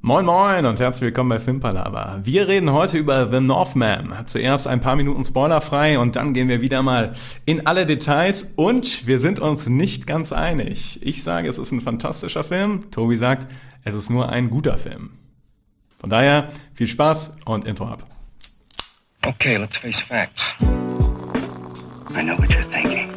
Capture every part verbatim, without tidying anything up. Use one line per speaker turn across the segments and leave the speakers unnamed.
Moin Moin und herzlich willkommen bei Filmpalava. Wir reden heute über The Northman. Zuerst ein paar Minuten spoilerfrei und dann gehen wir wieder mal in alle Details und wir sind uns nicht ganz einig. Ich sage, es ist ein fantastischer Film. Tobi sagt, es ist nur ein guter Film. Von daher, viel Spaß und Intro ab.
Okay, let's face facts. I know what you're thinking.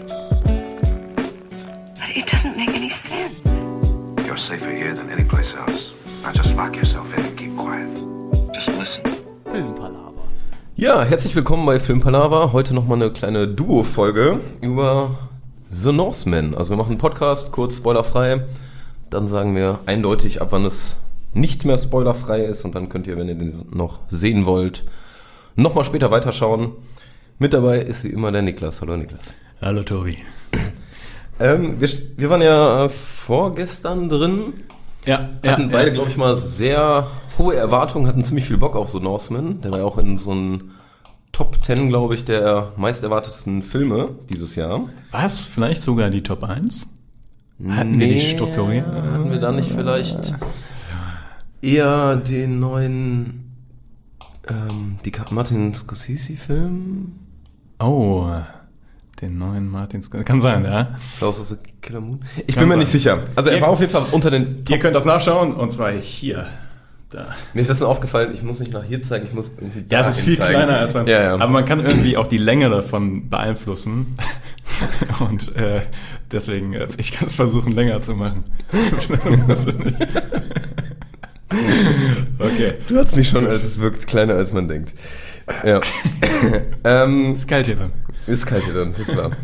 But it doesn't make any sense.
You're safer here than any place else. Now just lock yourself in and keep quiet.
Just listen.
Filmpalava.
Ja, herzlich willkommen bei Filmpalava. Heute nochmal eine kleine Duo-Folge über The Northman. Also wir machen einen Podcast, kurz spoilerfrei. Dann sagen wir eindeutig, ab wann es nicht mehr spoilerfrei ist. Und dann könnt ihr, wenn ihr den noch sehen wollt, nochmal später weiterschauen. Mit dabei ist wie immer der Niklas. Hallo Niklas.
Hallo Tobi.
Ähm, wir, wir waren ja äh, vorgestern drin.
Ja,
Hatten
ja,
beide,
ja.
glaube ich, mal sehr hohe Erwartungen, hatten ziemlich viel Bock auf The Northman. Der war ja auch in so einem Top zehn, glaube ich, der meist erwartetsten Filme dieses Jahr.
Was? Vielleicht sogar die Top eins? Hatten wir die strukturiert?
Hatten wir da nicht vielleicht eher den neuen ähm, die Martin Scorsese-Film?
Oh, den neuen Martin Scorsese. Kann sein, ja.
Flowers of the Killer Moon? Ich
Kann
bin mir
sein.
nicht sicher. Also er
Ihr-
war auf jeden Fall unter den
Ihr könnt das nachschauen und zwar hier. Da.
Mir ist das aufgefallen, ich muss nicht nach hier zeigen, ich muss irgendwie
Ja, es ist
dahin
viel
zeigen.
kleiner als man.
Ja, ja.
Aber man kann irgendwie auch die Länge davon beeinflussen. Und äh, deswegen, äh, ich kann es versuchen, länger zu machen. Okay.
Du hast mich schon, als es wirkt kleiner, als man denkt. Ja. ähm,
Ist kalt hier dann.
ist kalt hier dann, ist wahr.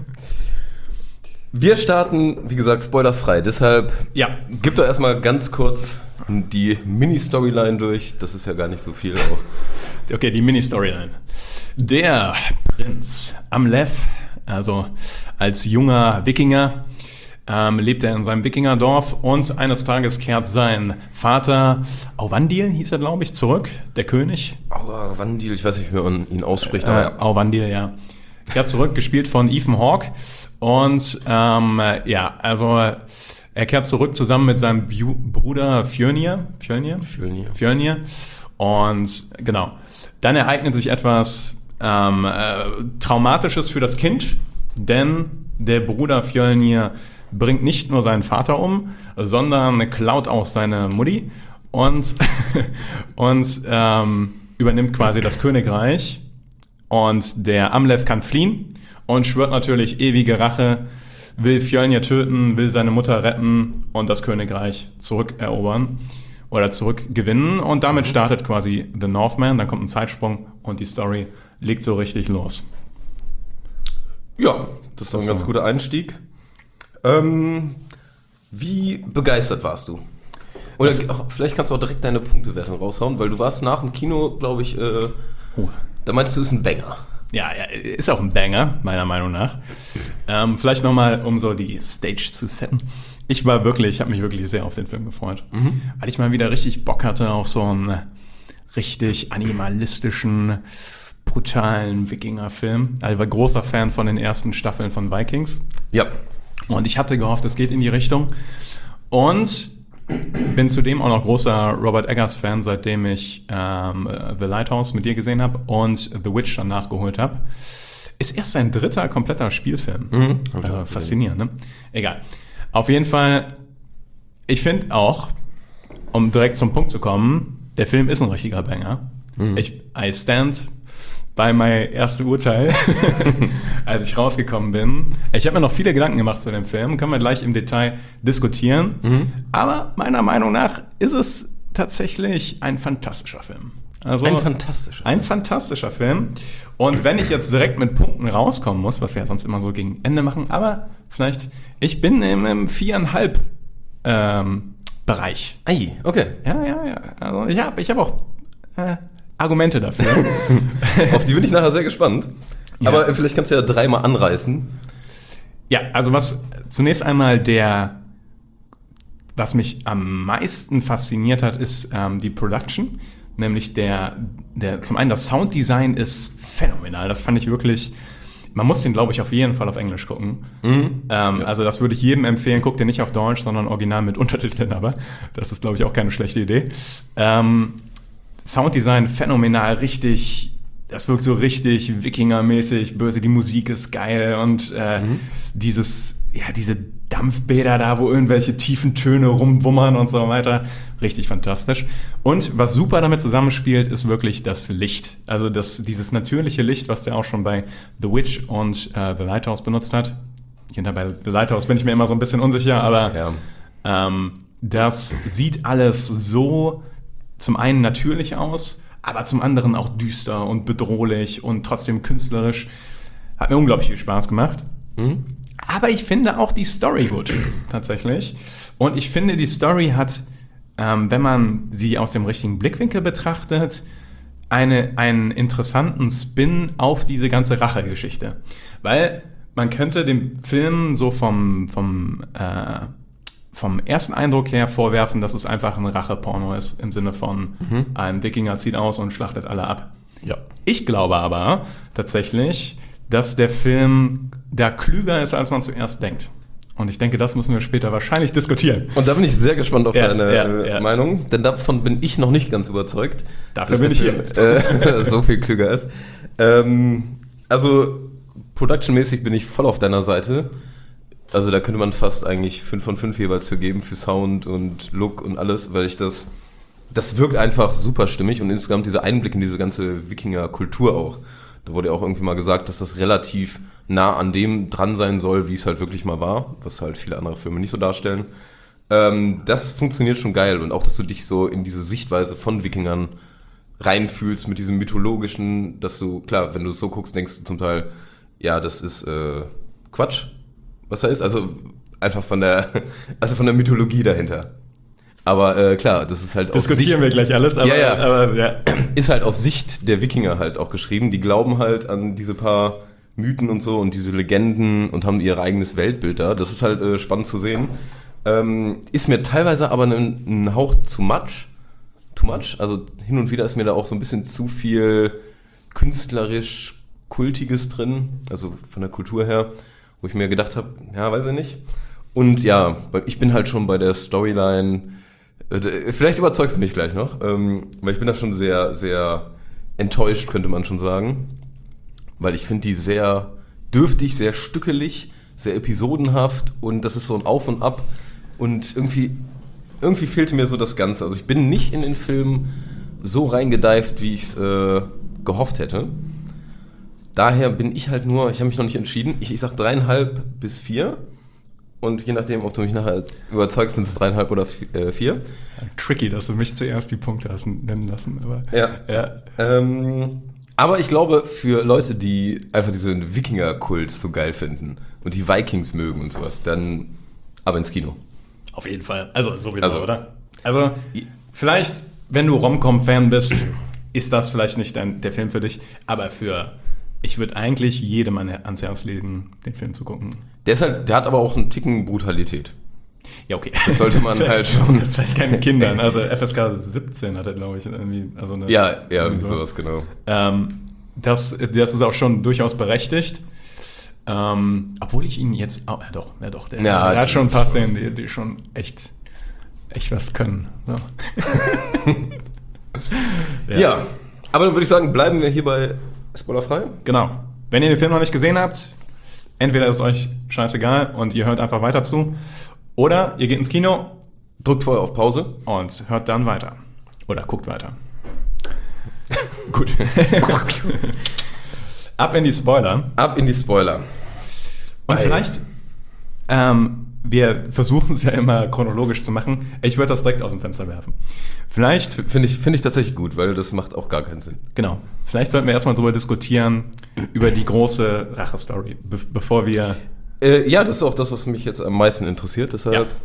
Wir starten, wie gesagt, spoilerfrei. Deshalb
Ja.
gib doch erstmal ganz kurz die Mini-Storyline durch. Das ist ja gar nicht so viel auch.
Okay, die Mini-Storyline. Der Prinz Amleth, also als junger Wikinger, ähm, lebt er in seinem Wikingerdorf und eines Tages kehrt sein Vater, Auvandil hieß er, glaube ich, zurück, der König.
Aua, Wandil, ich weiß nicht, wie man ihn ausspricht,
Äh,
aber
Auvandil, ja. Kehrt zurück, gespielt von Ethan Hawke. Und ähm, ja, also er kehrt zurück zusammen mit seinem Bu- Bruder Fjölnir. Fjölnir?
Fjölnir.
Fjölnir. Und genau, dann ereignet sich etwas ähm, äh, Traumatisches für das Kind, denn der Bruder Fjölnir bringt nicht nur seinen Vater um, sondern klaut auch seine Mutti und, und ähm, übernimmt quasi das Königreich. Und der Amleth kann fliehen und schwört natürlich ewige Rache, will Fjölnir töten, will seine Mutter retten und das Königreich zurückerobern oder zurückgewinnen. Und damit startet quasi The Northman, dann kommt ein Zeitsprung und die Story legt so richtig los.
ja, das war ein
So.
ganz guter Einstieg. Ähm, wie begeistert warst du? Oder ach, vielleicht kannst du auch direkt deine Punktewertung raushauen, weil du warst nach dem Kino, glaube ich, äh,
Oh.
da meinst du, ist ein Banger.
Ja, ja, ist auch ein Banger, meiner Meinung nach. Ähm, vielleicht nochmal, um so die Stage zu setten. Ich war wirklich, ich habe mich wirklich sehr auf den Film gefreut, weil ich mal wieder richtig Bock hatte auf so einen richtig animalistischen, brutalen Wikinger-Film. Also ich war großer Fan von den ersten Staffeln von Vikings
Ja.
und ich hatte gehofft, es geht in die Richtung und bin zudem auch noch großer Robert Eggers-Fan, seitdem ich ähm, The Lighthouse mit dir gesehen habe und The Witch dann nachgeholt habe. Ist erst sein dritter kompletter Spielfilm.
Mhm, hab ich auch
äh,
gesehen.
faszinierend, ne? Egal. Auf jeden Fall, ich finde auch, um direkt zum Punkt zu kommen, der Film ist ein richtiger Banger.
Mhm.
Ich, I stand bei mein erstes Urteil, als ich rausgekommen bin. Ich habe mir noch viele Gedanken gemacht zu dem Film, können wir gleich im Detail diskutieren.
Mhm.
Aber meiner Meinung nach ist es tatsächlich ein fantastischer Film. Also
Ein fantastischer.
Ein fantastischer Film. Und wenn ich jetzt direkt mit Punkten rauskommen muss, was wir ja sonst immer so gegen Ende machen, aber vielleicht, ich bin im, im viereinhalb ähm, Bereich.
Ei, okay.
Ja, ja, ja. Also ich habe ich hab auch äh, Argumente dafür.
Auf die bin ich nachher sehr gespannt.
Ja.
Aber äh, vielleicht kannst du ja dreimal anreißen.
Ja, also was zunächst einmal der, was mich am meisten fasziniert hat, ist ähm, die Production. Nämlich der, der, zum einen das Sounddesign ist phänomenal. Das fand ich wirklich man muss den, glaube ich, auf jeden Fall auf Englisch gucken. Mhm. Ähm, ja. Also das würde ich jedem empfehlen. Guck den nicht auf Deutsch, sondern original mit Untertiteln, aber das ist, glaube ich, auch keine schlechte Idee. Ähm, Sounddesign phänomenal, richtig, das wirkt so richtig Wikinger-mäßig, böse, die Musik ist geil und äh, mhm. dieses, ja, diese Dampfbäder da, wo irgendwelche tiefen Töne rumwummern und so weiter, richtig fantastisch. Und was super damit zusammenspielt, ist wirklich das Licht. Also das, dieses natürliche Licht, was der auch schon bei The Witch und äh, The Lighthouse benutzt hat. Hinter bei The Lighthouse bin ich mir immer so ein bisschen unsicher, aber ja. ähm, das sieht alles so zum einen natürlich aus, aber zum anderen auch düster und bedrohlich und trotzdem künstlerisch. Hat mir unglaublich viel Spaß gemacht. Mhm. Aber ich finde auch die Story gut, tatsächlich. Und ich finde, die Story hat, ähm, wenn man sie aus dem richtigen Blickwinkel betrachtet, eine, einen interessanten Spin auf diese ganze Rache-Geschichte. Weil man könnte dem Film so vom, vom, äh, vom ersten Eindruck her vorwerfen, dass es einfach ein Rache-Porno ist, im Sinne von mhm. ein Wikinger zieht aus und schlachtet alle ab.
Ja.
Ich glaube aber tatsächlich, dass der Film da klüger ist, als man zuerst denkt. Und ich denke, das müssen wir später wahrscheinlich diskutieren.
Und da bin ich sehr gespannt auf
ja,
deine
ja, ja.
Meinung, denn davon bin ich noch nicht ganz überzeugt.
Dafür bin ich Film,
hier. Äh, so viel klüger ist. Ähm, also, productionmäßig bin ich voll auf deiner Seite. Also da könnte man fast eigentlich fünf von fünf jeweils für geben, für Sound und Look und alles, weil ich das, das wirkt einfach super stimmig und insgesamt dieser Einblick in diese ganze Wikinger-Kultur auch. Da wurde ja auch irgendwie mal gesagt, dass das relativ nah an dem dran sein soll, wie es halt wirklich mal war, was halt viele andere Filme nicht so darstellen. Ähm, das funktioniert schon geil und auch, dass du dich so in diese Sichtweise von Wikingern reinfühlst mit diesem mythologischen, dass du, klar, wenn du es so guckst, denkst du zum Teil, ja, das ist äh, Quatsch, was da ist, also einfach von der, also von der Mythologie dahinter. Aber äh, klar, das ist halt
Diskutieren aus Sicht, wir gleich alles, aber,
ja, ja.
aber ja.
Ist halt aus Sicht der Wikinger halt auch geschrieben. Die glauben halt an diese paar Mythen und so und diese Legenden und haben ihr eigenes Weltbild da. Das ist halt äh, spannend zu sehen. Ähm, ist mir teilweise aber ein, ein Hauch zu much. Too much. Also hin und wieder ist mir da auch so ein bisschen zu viel künstlerisch Kultiges drin. Also von der Kultur her, wo ich mir gedacht habe, ja, weiß ich nicht. Und ja, ich bin halt schon bei der Storyline. Vielleicht überzeugst du mich gleich noch, ähm, weil ich bin da schon sehr, sehr enttäuscht, könnte man schon sagen. Weil ich finde die sehr dürftig, sehr stückelig, sehr episodenhaft und das ist so ein Auf und Ab und irgendwie, irgendwie fehlte mir so das Ganze. Also ich bin nicht in den Film so reingedeift, wie ich es äh, gehofft hätte. Daher bin ich halt nur, ich habe mich noch nicht entschieden, ich, ich sag dreieinhalb bis vier. Und je nachdem, ob du mich nachher überzeugst, sind es dreieinhalb oder vier.
Tricky, dass du mich zuerst die Punkte hast nennen lassen. Aber,
ja. ja. Ähm, aber ich glaube, für Leute, die einfach diesen Wikinger-Kult so geil finden und die Vikings mögen und sowas, dann aber ins Kino.
Auf jeden Fall. Also sowieso, also, oder? Also vielleicht, wenn du Rom-Com-Fan bist, ist das vielleicht nicht dein, der Film für dich. Aber für, ich würde eigentlich jedem ans Herz legen, den Film zu gucken.
Der, ist halt, der hat aber auch einen Ticken Brutalität.
Ja, okay.
Das sollte man halt schon.
Vielleicht keine Kindern. Also F S K siebzehn hat er, glaube ich, irgendwie. Also eine,
ja, ja, irgendwie sowas, sowas genau.
Ähm, das, das ist auch schon durchaus berechtigt. Ähm, obwohl ich ihn jetzt. Oh, ja, doch, ja, doch. Der,
ja,
der hat schon ein paar Szenen, die, die schon echt, echt was können. So.
ja. ja, aber dann würde ich sagen, bleiben wir hier bei spoilerfrei.
Genau. Wenn ihr den Film noch nicht gesehen habt, entweder ist es euch scheißegal und ihr hört einfach weiter zu, oder ihr geht ins Kino,
drückt vorher auf Pause
und hört dann weiter. Oder guckt weiter. Gut. Ab in die Spoiler.
Ab in die Spoiler.
Und Ei. vielleicht, ähm, wir versuchen es ja immer chronologisch zu machen. Ich würde das direkt aus dem Fenster werfen. Vielleicht.
Finde ich, find ich tatsächlich gut, weil das macht auch gar keinen Sinn.
Genau. Vielleicht sollten wir erstmal drüber diskutieren, über die große Rache-Story, be- bevor wir.
Äh, ja, das ist auch das, was mich jetzt am meisten interessiert. Deshalb.
Ja.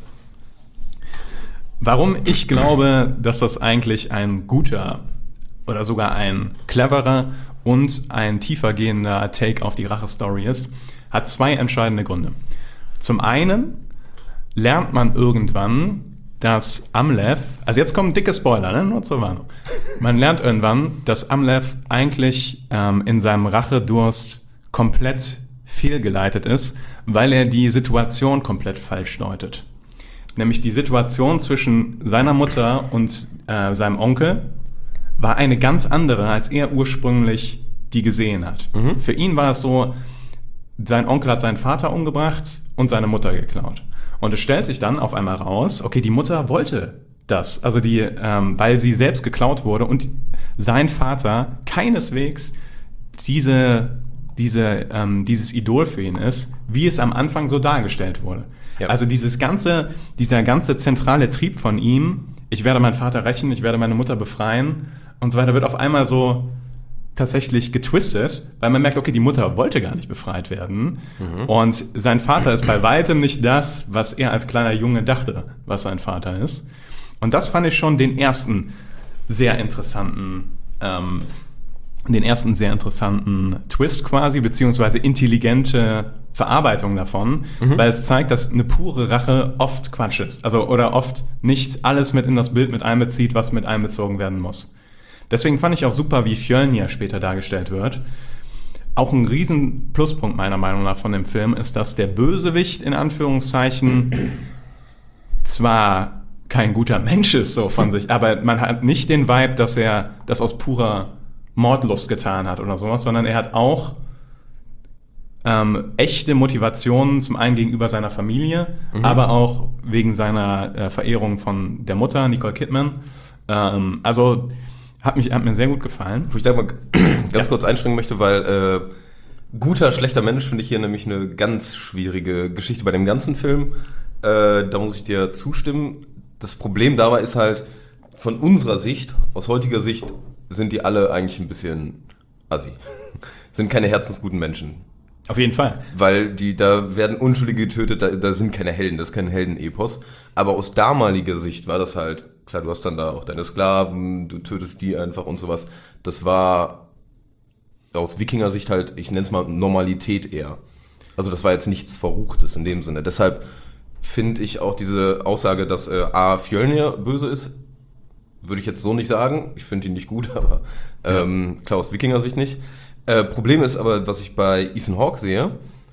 Warum ich glaube, dass das eigentlich ein guter oder sogar ein cleverer und ein tiefergehender Take auf die Rache-Story ist, hat zwei entscheidende Gründe. Zum einen lernt man irgendwann, dass Amleth, also jetzt kommen dicke Spoiler, ne? Nur zur Warnung. Man lernt irgendwann, dass Amleth eigentlich ähm, in seinem Rachedurst komplett fehlgeleitet ist, weil er die Situation komplett falsch deutet. Nämlich die Situation zwischen seiner Mutter und äh, seinem Onkel war eine ganz andere, als er ursprünglich die gesehen hat. Mhm. Für ihn war es so, sein Onkel hat seinen Vater umgebracht und seine Mutter geklaut. Und es stellt sich dann auf einmal raus, okay, die Mutter wollte das, also die, ähm, weil sie selbst geklaut wurde und sein Vater keineswegs diese, diese, ähm, dieses Idol für ihn ist, wie es am Anfang so dargestellt wurde. Ja. Also dieses ganze, dieser ganze zentrale Trieb von ihm, ich werde meinen Vater rächen, ich werde meine Mutter befreien und so weiter, wird auf einmal so tatsächlich getwistet, weil man merkt, okay, die Mutter wollte gar nicht befreit werden mhm. und sein Vater ist bei weitem nicht das, was er als kleiner Junge dachte, was sein Vater ist. Und das fand ich schon den ersten sehr interessanten, ähm, den ersten sehr interessanten Twist quasi, beziehungsweise intelligente Verarbeitung davon, mhm. weil es zeigt, dass eine pure Rache oft Quatsch ist. Also, oder oft nicht alles mit in das Bild mit einbezieht, was mit einbezogen werden muss. Deswegen fand ich auch super, wie Fjölnir später dargestellt wird. Auch ein riesen Pluspunkt meiner Meinung nach von dem Film ist, dass der Bösewicht in Anführungszeichen zwar kein guter Mensch ist so von sich, aber man hat nicht den Vibe, dass er das aus purer Mordlust getan hat oder sowas, sondern er hat auch ähm, echte Motivationen, zum einen gegenüber seiner Familie, mhm. aber auch wegen seiner äh, Verehrung von der Mutter, Nicole Kidman. Ähm, also Hat, mich, hat mir sehr gut gefallen.
Wo ich da mal ganz ja. kurz einspringen möchte, weil äh, guter, schlechter Mensch finde ich hier nämlich eine ganz schwierige Geschichte bei dem ganzen Film. Äh, da muss ich dir zustimmen. Das Problem dabei ist halt, von unserer Sicht, aus heutiger Sicht, sind die alle eigentlich ein bisschen assi. Sind keine herzensguten Menschen.
Auf jeden Fall.
Weil die, da werden Unschuldige getötet, da, da sind keine Helden, das ist kein Heldenepos. Aber aus damaliger Sicht war das halt, klar, du hast dann da auch deine Sklaven, du tötest die einfach und sowas. Das war aus Wikinger-Sicht halt, ich nenne es mal Normalität eher. Also das war jetzt nichts Verruchtes in dem Sinne. Deshalb finde ich auch diese Aussage, dass äh, A, Fjölnir böse ist, würde ich jetzt so nicht sagen. Ich finde ihn nicht gut, aber ähm, klar, aus Wikinger-Sicht nicht. Äh, Problem ist aber, was ich bei Ethan Hawke sehe,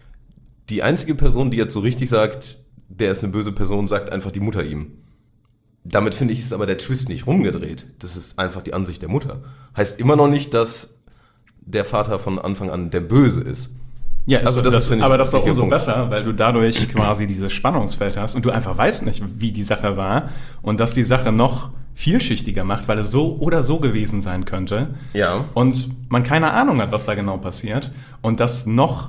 die einzige Person, die jetzt so richtig sagt, der ist eine böse Person, sagt einfach die Mutter ihm. Damit finde ich, ist aber der Twist nicht rumgedreht. Das ist einfach die Ansicht der Mutter. Heißt immer noch nicht, dass der Vater von Anfang an der Böse ist.
Ja, also das, das, aber das ist doch umso Punkt. besser, weil du dadurch quasi dieses Spannungsfeld hast und du einfach weißt nicht, wie die Sache war und dass die Sache noch vielschichtiger macht, weil es so oder so gewesen sein könnte.
Ja.
Und man keine Ahnung hat, was da genau passiert und das noch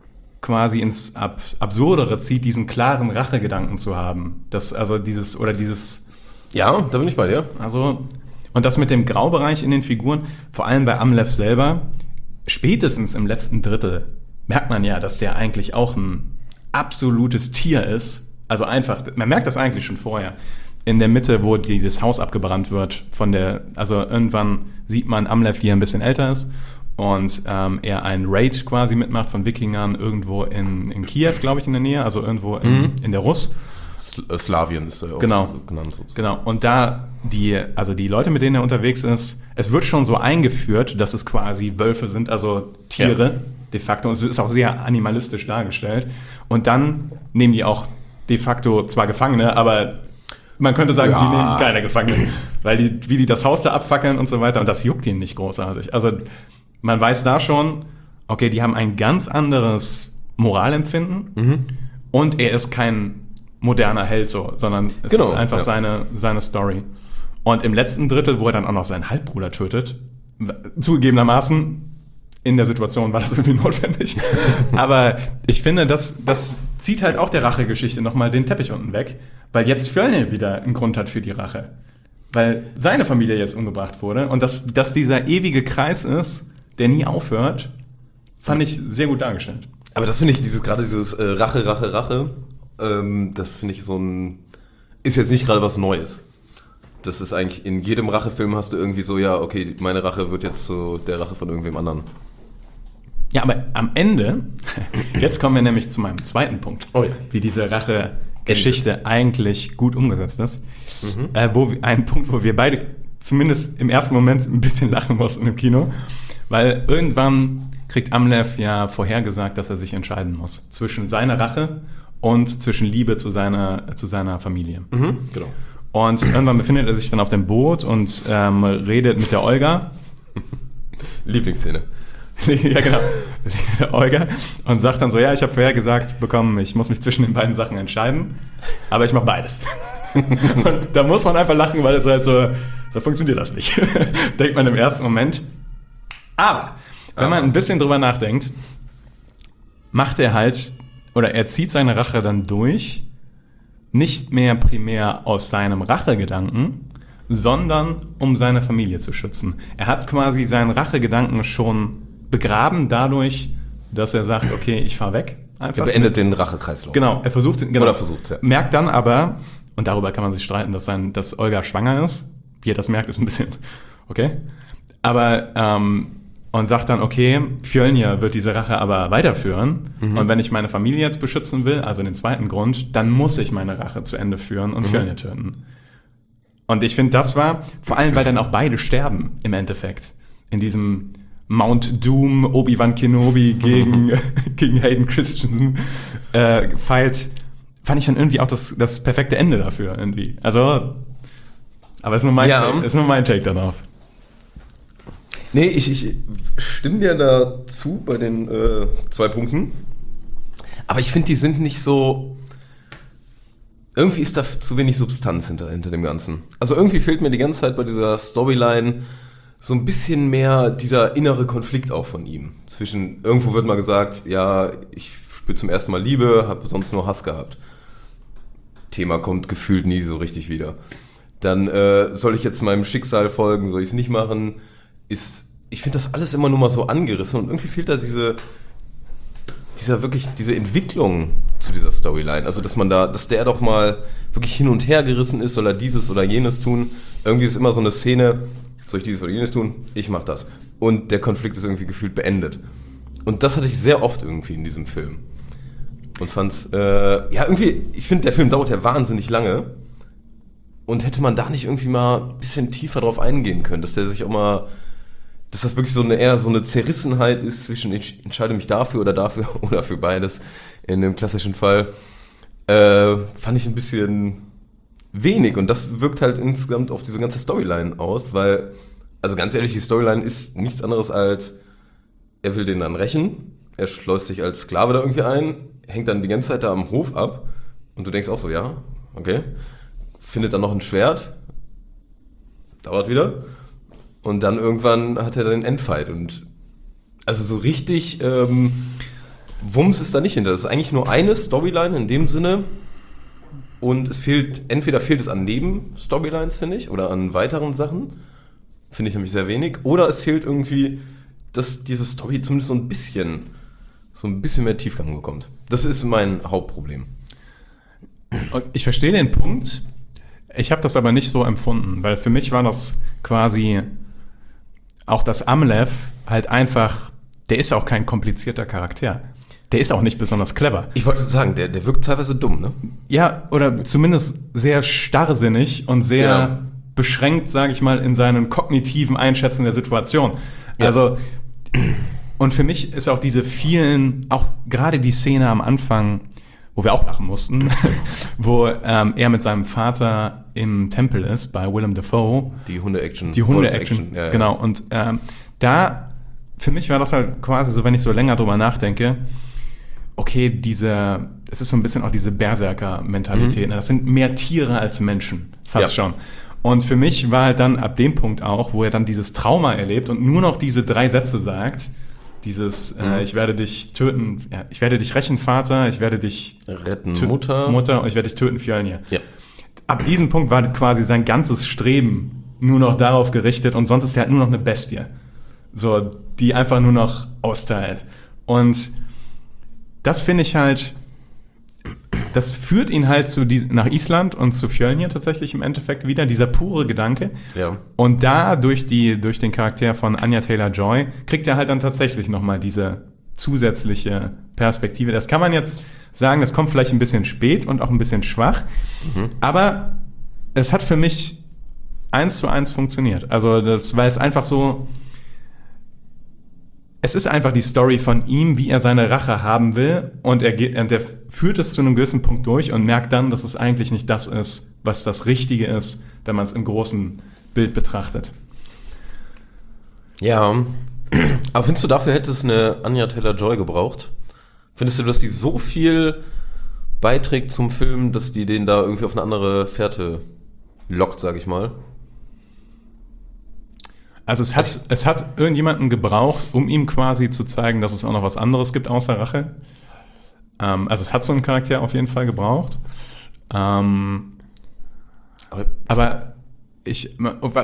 quasi ins Ab- Absurdere zieht, diesen klaren Rachegedanken zu haben. Das, also dieses, oder dieses...
Ja, da bin ich bei dir.
Also, und das mit dem Graubereich in den Figuren, vor allem bei Amlev selber, spätestens im letzten Drittel merkt man ja, dass der eigentlich auch ein absolutes Tier ist. Also einfach, man merkt das eigentlich schon vorher. In der Mitte, wo die, das Haus abgebrannt wird, von der, also irgendwann sieht man Amlev, wie er ein bisschen älter ist und ähm, er einen Raid quasi mitmacht von Wikingern irgendwo in, in Kiew, glaube ich, in der Nähe, also irgendwo in, mhm. in der Russ.
Sl- Slawien ist er oft
genau.
so genannt. Sozusagen.
Genau, und da die, also die Leute, mit denen er unterwegs ist, es wird schon so eingeführt, dass es quasi Wölfe sind, also Tiere, ja. de facto. Und es ist auch sehr animalistisch dargestellt. Und dann nehmen die auch de facto zwar Gefangene, aber man könnte sagen, ja. die nehmen keine Gefangene. Weil die, wie die das Haus da abfackeln und so weiter, und das juckt ihnen nicht großartig. Also man weiß da schon, okay, die haben ein ganz anderes Moralempfinden mhm. und er ist kein moderner Held so, sondern es genau, ist einfach ja. seine, seine Story. Und im letzten Drittel, wo er dann auch noch seinen Halbbruder tötet, zugegebenermaßen, in der Situation war das irgendwie notwendig. Aber ich finde, das, das zieht halt auch der Rachegeschichte nochmal den Teppich unten weg, weil jetzt Fjölnir wieder einen Grund hat für die Rache. Weil seine Familie jetzt umgebracht wurde und dass, dass dieser ewige Kreis ist, der nie aufhört, fand ich sehr gut dargestellt.
Aber das finde ich, dieses gerade dieses äh, Rache, Rache, Rache, ähm, das finde ich so ein, ist jetzt nicht gerade was Neues. Das ist eigentlich, in jedem Rachefilm hast du irgendwie so, ja, okay, meine Rache wird jetzt so der Rache von irgendwem anderen.
Ja, aber am Ende, jetzt kommen wir nämlich zu meinem zweiten Punkt,
oh ja.
wie diese Rache-Geschichte eigentlich gut umgesetzt ist. Mhm. Äh, wo wir, ein Punkt, wo wir beide zumindest im ersten Moment ein bisschen lachen mussten im Kino, weil irgendwann kriegt Amleth ja vorhergesagt, dass er sich entscheiden muss zwischen seiner Rache und zwischen Liebe zu seiner, zu seiner Familie.
Mhm, genau.
Und irgendwann befindet er sich dann auf dem Boot und ähm, redet mit der Olga.
Lieblingsszene.
Ja, genau. Mit der Olga und sagt dann so, ja, ich habe vorher gesagt bekommen, ich muss mich zwischen den beiden Sachen entscheiden, aber ich mache beides. Und da muss man einfach lachen, weil es halt so, so funktioniert das nicht. Denkt man im ersten Moment. Aber wenn man ein bisschen drüber nachdenkt, macht er halt, oder er zieht seine Rache dann durch, nicht mehr primär aus seinem Rachegedanken, sondern um seine Familie zu schützen. Er hat quasi seinen Rachegedanken schon begraben dadurch, dass er sagt, okay, ich fahre weg. Einfach.
Er beendet den Rachekreislauf.
Genau, er versucht, genau,
Oder versucht ja.
Merkt dann aber, und darüber kann man sich streiten, dass, sein, dass Olga schwanger ist. Wie er das merkt, ist ein bisschen okay. Aber, ähm, und sagt dann, okay, Fjölnir wird diese Rache aber weiterführen. Mhm. Und wenn ich meine Familie jetzt beschützen will, also den zweiten Grund, dann muss ich meine Rache zu Ende führen und mhm. Fjölnir töten. Und ich finde, das war, vor allem, weil dann auch beide sterben im Endeffekt. In diesem Mount Doom, Obi-Wan Kenobi gegen, gegen Hayden Christensen äh, Fight, fand ich dann irgendwie auch das, das perfekte Ende dafür irgendwie. Also, aber ist nur mein,
ja.
Take, ist nur mein Take darauf.
Nee, ich, ich stimme dir dazu bei den äh, zwei Punkten. Aber ich finde, die sind nicht so... Irgendwie ist da zu wenig Substanz hinter, hinter dem Ganzen. Also irgendwie fehlt mir die ganze Zeit bei dieser Storyline so ein bisschen mehr dieser innere Konflikt auch von ihm. Zwischen, irgendwo wird mal gesagt, ja, ich spüre zum ersten Mal Liebe, habe sonst nur Hass gehabt. Thema kommt gefühlt nie so richtig wieder. Dann äh, soll ich jetzt meinem Schicksal folgen, soll ich es nicht machen? Ist, ich finde das alles immer nur mal so angerissen und irgendwie fehlt da diese, dieser wirklich, diese Entwicklung zu dieser Storyline. Also, dass man da, dass der doch mal wirklich hin und her gerissen ist, soll er dieses oder jenes tun. Irgendwie ist immer so eine Szene, soll ich dieses oder jenes tun? Ich mach das. Und der Konflikt ist irgendwie gefühlt beendet. Und das hatte ich sehr oft irgendwie in diesem Film. Und fand's, äh, ja, irgendwie, ich finde, der Film dauert ja wahnsinnig lange. Und hätte man da nicht irgendwie mal ein bisschen tiefer drauf eingehen können, dass der sich auch mal, dass das wirklich so eine eher so eine Zerrissenheit ist zwischen, ich entscheide mich dafür oder dafür oder für beides in dem klassischen Fall, äh, fand ich ein bisschen wenig. Und das wirkt halt insgesamt auf diese ganze Storyline aus, weil, also ganz ehrlich, die Storyline ist nichts anderes als, er will den dann rächen, er schleust sich als Sklave da irgendwie ein, hängt dann die ganze Zeit da am Hof ab und du denkst auch so, ja, okay, findet dann noch ein Schwert, dauert wieder und dann irgendwann hat er den Endfight und also so richtig ähm, Wumms ist da nicht hinter. Das ist eigentlich nur eine Storyline in dem Sinne und es fehlt, entweder fehlt es an Neben-Storylines, finde ich, oder an weiteren Sachen, finde ich nämlich sehr wenig, oder es fehlt irgendwie, dass diese Story zumindest so ein bisschen, so ein bisschen mehr Tiefgang bekommt. Das ist mein Hauptproblem.
Ich verstehe den Punkt. Ich habe das aber nicht so empfunden, weil für mich war das quasi auch, dass Amleth halt einfach, der ist ja auch kein komplizierter Charakter. Der ist auch nicht besonders clever.
Ich wollte sagen, der, der wirkt teilweise dumm, ne?
Ja, oder zumindest sehr starrsinnig und sehr ja. beschränkt, sage ich mal, in seinen kognitiven Einschätzen der Situation. Ja. Also, und für mich ist auch diese vielen, auch gerade die Szene am Anfang, wo wir auch lachen mussten, wo ähm, er mit seinem Vater im Tempel ist, bei Willem Dafoe.
Die Hunde-Action.
Die Hunde-Action, ja, ja. Genau. Und ähm, da, für mich war das halt quasi so, wenn ich so länger drüber nachdenke, okay, diese, es ist so ein bisschen auch diese Berserker-Mentalität. Mhm. Das sind mehr Tiere als Menschen, fast ja. schon. Und für mich war halt dann ab dem Punkt auch, wo er dann dieses Trauma erlebt und nur noch diese drei Sätze sagt, dieses, mhm. äh, ich werde dich töten, ja, ich werde dich rächen, Vater, ich werde dich
retten,
tö-
Mutter.
Mutter und ich werde dich töten, Fjölnir.
Ja.
Ab diesem Punkt war quasi sein ganzes Streben nur noch darauf gerichtet und sonst ist er halt nur noch eine Bestie. So, die einfach nur noch austeilt. Und das finde ich halt, das führt ihn halt zu dies, nach Island und zu Fjölnir tatsächlich im Endeffekt wieder, dieser pure Gedanke.
Ja.
Und da durch, die, durch den Charakter von Anya Taylor-Joy kriegt er halt dann tatsächlich nochmal diese zusätzliche Perspektive. Das kann man jetzt sagen, das kommt vielleicht ein bisschen spät und auch ein bisschen schwach, mhm. aber es hat für mich eins zu eins funktioniert. Also das, weil es einfach so, es ist einfach die Story von ihm, wie er seine Rache haben will und er, geht, und er führt es zu einem gewissen Punkt durch und merkt dann, dass es eigentlich nicht das ist, was das Richtige ist, wenn man es im großen Bild betrachtet.
Ja, aber findest du, dafür hätte es eine Anya Taylor-Joy gebraucht? Findest du, dass die so viel beiträgt zum Film, dass die den da irgendwie auf eine andere Fährte lockt, sag ich mal?
Also es hat, es hat irgendjemanden gebraucht, um ihm quasi zu zeigen, dass es auch noch was anderes gibt außer Rache. Ähm, also es hat so einen Charakter auf jeden Fall gebraucht. Ähm,
Aber,
aber ich...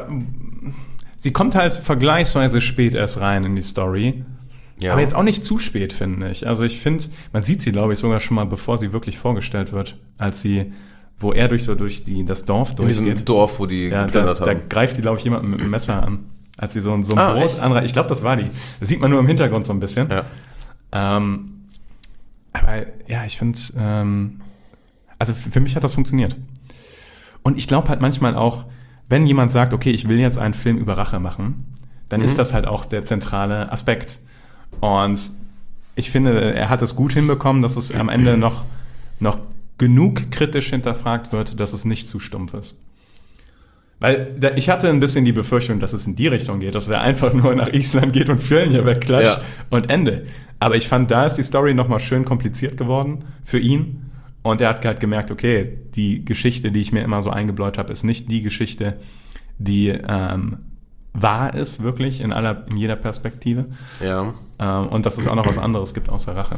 Sie kommt halt vergleichsweise spät erst rein in die Story.
ja.
Aber jetzt auch nicht zu spät, finde ich. Also ich finde, man sieht sie, glaube ich, sogar schon mal, bevor sie wirklich vorgestellt wird, als sie, wo er durch so durch die, das Dorf
in
durchgeht.
diesem Dorf, wo die
Ja, da,
geplündert
da
haben.
greift die, glaube ich, jemanden mit einem Messer an. Als sie so, ein- so ein
Ah,
Brot
echt?
anreicht. Ich glaube, das war die. Das sieht man nur im Hintergrund so ein bisschen.
Ja.
Ähm, aber ja, ich finde, ähm, also für, für mich hat das funktioniert. Und ich glaube halt manchmal auch, wenn jemand sagt, okay, ich will jetzt einen Film über Rache machen, dann
Mhm.
ist das halt auch der zentrale Aspekt. Und ich finde, er hat es gut hinbekommen, dass es am Ende noch, noch genug kritisch hinterfragt wird, dass es nicht zu stumpf ist. Weil da, ich hatte ein bisschen die Befürchtung, dass es in die Richtung geht, dass er einfach nur nach Island geht und Fjölnir wegklatscht
Ja.
und Ende. Aber ich fand, da ist die Story nochmal schön kompliziert geworden für ihn. Und er hat halt gemerkt, okay, die Geschichte, die ich mir immer so eingebläut habe, ist nicht die Geschichte, die ähm, wahr ist, wirklich, in, aller, in jeder Perspektive.
ja.
Ähm, und dass es auch noch was anderes gibt außer Rache.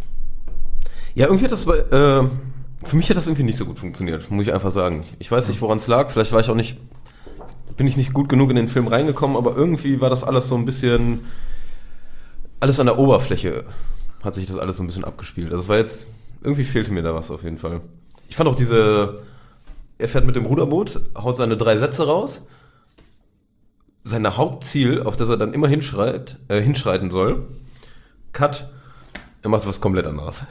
Ja, irgendwie hat das bei, äh, für mich hat das irgendwie nicht so gut funktioniert, muss ich einfach sagen. Ich weiß nicht, woran es lag, vielleicht war ich auch nicht, bin ich nicht gut genug in den Film reingekommen, aber irgendwie war das alles so ein bisschen, alles an der Oberfläche hat sich das alles so ein bisschen abgespielt. Also es war jetzt, irgendwie fehlte mir da was auf jeden Fall. Ich fand auch diese, er fährt mit dem Ruderboot, haut seine drei Sätze raus, sein Hauptziel, auf das er dann immer hinschreit, äh, hinschreiten soll, Cut, er macht was komplett anderes.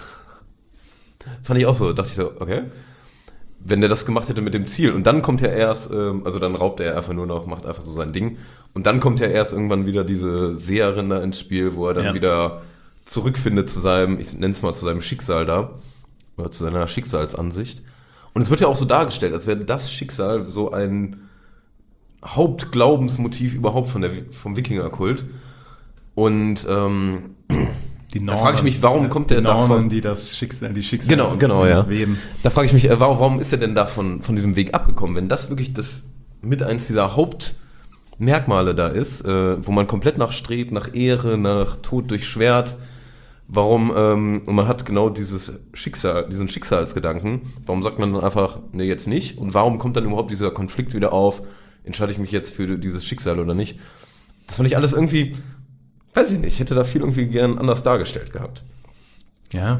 Fand ich auch so, dachte ich so, okay. Wenn der das gemacht hätte mit dem Ziel und dann kommt ja erst, ähm, also dann raubt er einfach nur noch, macht einfach so sein Ding und dann kommt ja erst irgendwann wieder diese Seherin da ins Spiel, wo er dann
Ja.
wieder zurückfindet zu seinem, ich nenne es mal zu seinem Schicksal da, oder zu seiner Schicksalsansicht. Und es wird ja auch so dargestellt, als wäre das Schicksal so ein Hauptglaubensmotiv überhaupt von der, vom Wikingerkult. Und ähm,
Die
Da frage ich mich, warum kommt der
die Nornen,
davon-
die das Schicksal, die Schicksal
Genau, genau, ja.
weben.
Da frage ich mich, äh, warum, warum ist er denn da von, von diesem Weg abgekommen? Wenn das wirklich das mit eins dieser Hauptmerkmale da ist, äh, wo man komplett nachstrebt, nach Ehre, nach Tod durch Schwert, warum, ähm, und man hat genau dieses Schicksal, diesen Schicksalsgedanken, warum sagt man dann einfach, nee, jetzt nicht? Und warum kommt dann überhaupt dieser Konflikt wieder auf? Entscheide ich mich jetzt für dieses Schicksal oder nicht? Das fand ich alles irgendwie, weiß ich nicht, ich hätte da viel irgendwie gern anders dargestellt gehabt.
Ja.